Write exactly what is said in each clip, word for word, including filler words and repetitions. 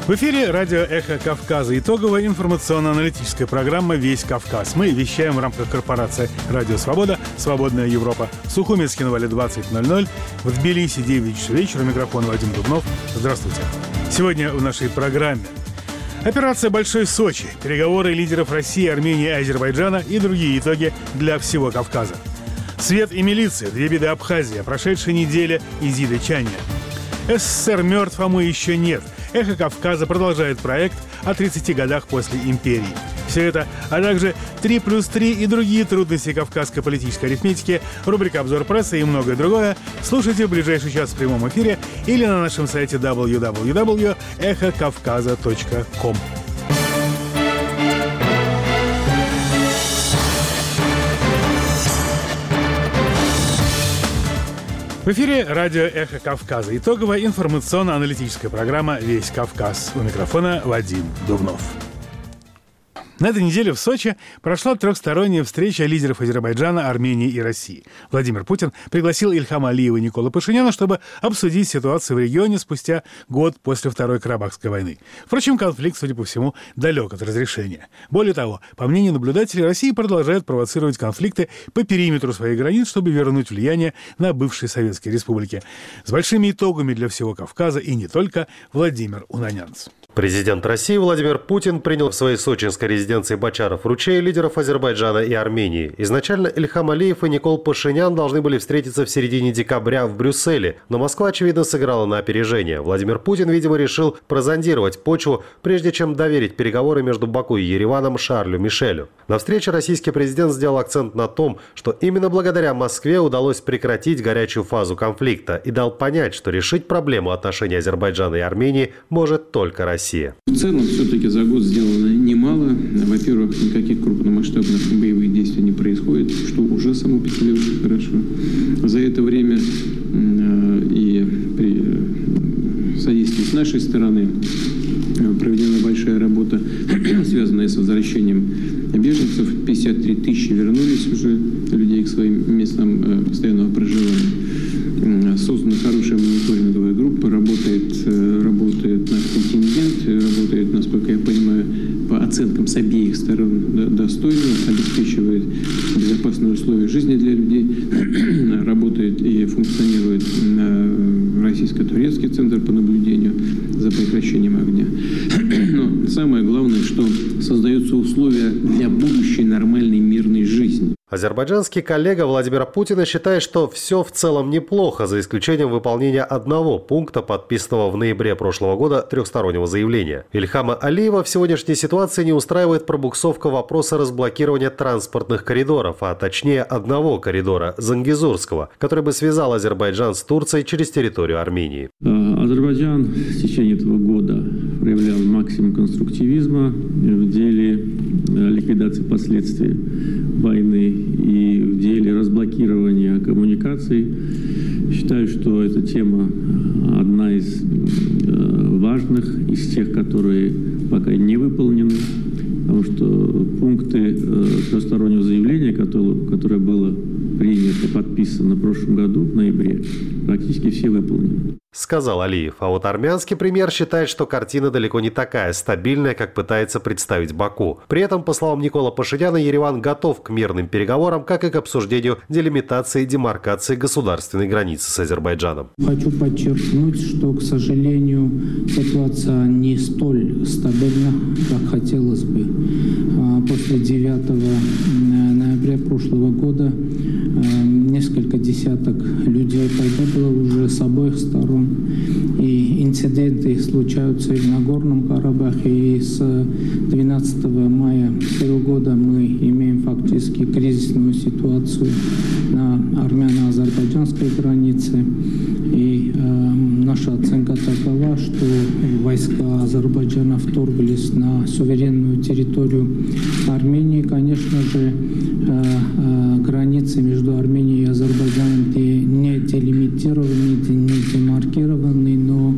В эфире радио «Эхо Кавказа». Итоговая информационно-аналитическая программа «Весь Кавказ». Мы вещаем в рамках корпорации «Радио Свобода», «Свободная Европа». В Сухуминске на Вале двадцать ноль ноль, в Тбилиси девять часов вечера. Микрофон Вадим Дубнов. Здравствуйте. Сегодня в нашей программе операция «Большой Сочи», переговоры лидеров России, Армении, Азербайджана и другие итоги для всего Кавказа. Свет и милиция, две беды Абхазии, прошедшей неделе Изида Чаня. СССР мертв, а мы еще нет. «Эхо Кавказа» продолжает проект о тридцати годах после империи. Все это, а также три плюс три и другие трудности кавказской политической арифметики, рубрика «Обзор прессы» и многое другое слушайте в ближайший час в прямом эфире или на нашем сайте дабл ю дабл ю дабл ю точка эхо кавказа точка ком. В эфире радио «Эхо Кавказа». Итоговая информационно-аналитическая программа «Весь Кавказ». У микрофона Вадим Дубнов. На этой неделе в Сочи прошла трехсторонняя встреча лидеров Азербайджана, Армении и России. Владимир Путин пригласил Ильхама Алиева и Николу Пашиняна, чтобы обсудить ситуацию в регионе спустя год после Второй Карабахской войны. Впрочем, конфликт, судя по всему, далек от разрешения. Более того, по мнению наблюдателей, Россия продолжает провоцировать конфликты по периметру своих границ, чтобы вернуть влияние на бывшие советские республики. С большими итогами для всего Кавказа и не только. Владимир Унанянц. Президент России Владимир Путин принял в своей сочинской резиденции Бочаров-Ручей лидеров Азербайджана и Армении. Изначально Ильхам Алиев и Никол Пашинян должны были встретиться в середине декабря в Брюсселе, но Москва, очевидно, сыграла на опережение. Владимир Путин, видимо, решил прозондировать почву, прежде чем доверить переговоры между Баку и Ереваном Шарлю Мишелю. На встрече российский президент сделал акцент на том, что именно благодаря Москве удалось прекратить горячую фазу конфликта и дал понять, что решить проблему отношений Азербайджана и Армении может только Россия. В целом, все-таки за год сделано немало. Во-первых, никаких крупномасштабных боевых действий не происходит, что уже само по себе очень хорошо. За это время и при содействии с нашей стороны проведена большая работа, связанная с возвращением беженцев. пятьдесят три тысячи вернулись уже людей к своим местам постоянного проживания. Создана хорошая мониторинговая группа, работает, работает наш контингент, работает, насколько я понимаю, по оценкам с обеих сторон достойно, обеспечивает безопасные условия жизни для людей, работает и функционирует российско-турецкий центр по наблюдению за прекращением огня. Но самое главное, что создаются условия для будущей нормальной мирной жизни. Азербайджанский коллега Владимира Путина считает, что все в целом неплохо, за исключением выполнения одного пункта, подписанного в ноябре прошлого года трехстороннего заявления. Ильхама Алиева в сегодняшней ситуации не устраивает пробуксовка вопроса разблокирования транспортных коридоров, а точнее одного коридора – Зангезурского, который бы связал Азербайджан с Турцией через территорию Армении. Азербайджан в течение этого года проявлял максимум конструктивизма в деле ликвидации последствий войны и в деле разблокирования коммуникаций. Считаю, что эта тема одна из важных, из тех, которые пока не выполнены, потому что пункты трехстороннего заявления, которое, которое было принято, подписано в прошлом году, в ноябре, практически все выполнены. Сказал Алиев. А вот армянский премьер считает, что картина далеко не такая стабильная, как пытается представить Баку. При этом, по словам Никола Пашиняна, Ереван готов к мирным переговорам, как и к обсуждению делимитации и демаркации государственной границы с Азербайджаном. Хочу подчеркнуть, что, к сожалению, ситуация не столь стабильна, как хотелось бы. После девятого ноября прошлого года несколько десяток людей погибло уже с обоих сторон. И инциденты случаются и в Нагорном Карабахе. И с двенадцатого мая этого года мы имеем фактически кризисную ситуацию на армяно-азербайджанской границе. И э, наша оценка такова, что войска Азербайджана вторглись на суверенную территорию Армении. Конечно же, э, э, границы между Арменией и Азербайджаном не делимитированы, не демаркированы, но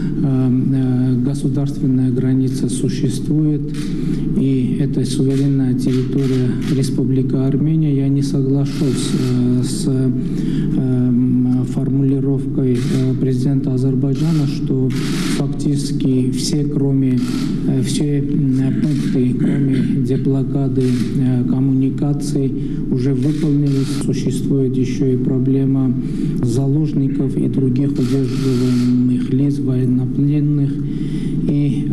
э, государственная граница существует, и это суверенная территория Республика Армения. Я не соглашусь э, с э, формулировкой э, президента Азербайджана, что фактически практически все, кроме все пункты, кроме деблокады коммуникаций, уже выполнились. Существует еще и проблема заложников и других удерживаемых лиц, военнопленных. И,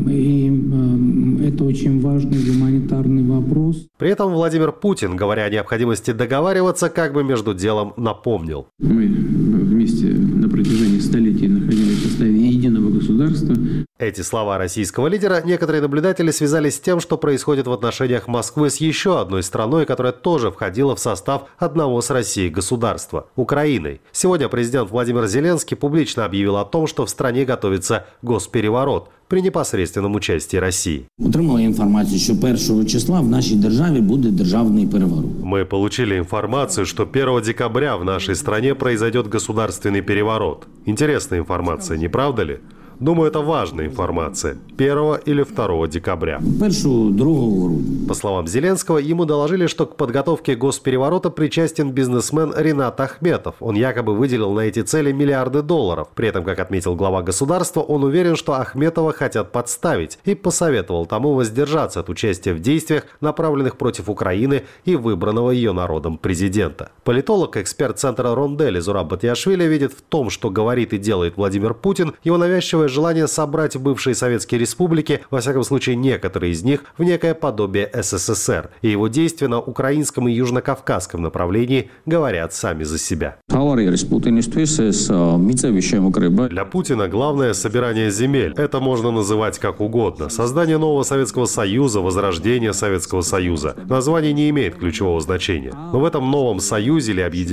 и это очень важный гуманитарный вопрос. При этом Владимир Путин, говоря о необходимости договариваться, как бы между делом напомнил. Мы вместе на протяжении столетий находились в составе единого государства. Эти слова российского лидера некоторые наблюдатели связали с тем, что происходит в отношениях Москвы с еще одной страной, которая тоже входила в состав одного с Россией государства – Украиной. Сегодня президент Владимир Зеленский публично объявил о том, что в стране готовится госпереворот при непосредственном участии России. Отримали інформацію, що першого числа в нашій державі буде державний переворот. Мы получили информацию, что первого декабря в нашей стране произойдет государственный переворот. Интересная информация, не правда ли? Думаю, это важная информация. первого или второго декабря. Першого, другого грудня. По словам Зеленского, ему доложили, что к подготовке госпереворота причастен бизнесмен Ринат Ахметов. Он якобы выделил на эти цели миллиарды долларов. При этом, как отметил глава государства, он уверен, что Ахметова хотят подставить, и посоветовал тому воздержаться от участия в действиях, направленных против Украины и выбранного ее народом президента. Политолог, эксперт центра Рондель Зураб Батиашвили видит в том, что говорит и делает Владимир Путин, его навязчивое желание собрать бывшие советские республики, во всяком случае некоторые из них, в некое подобие СССР. И его действия на украинском и южнокавказском направлении говорят сами за себя. Для Путина главное собирание земель. Это можно называть как угодно. Создание нового Советского Союза, возрождение Советского Союза. Название не имеет ключевого значения. Но в этом новом союзе или объединении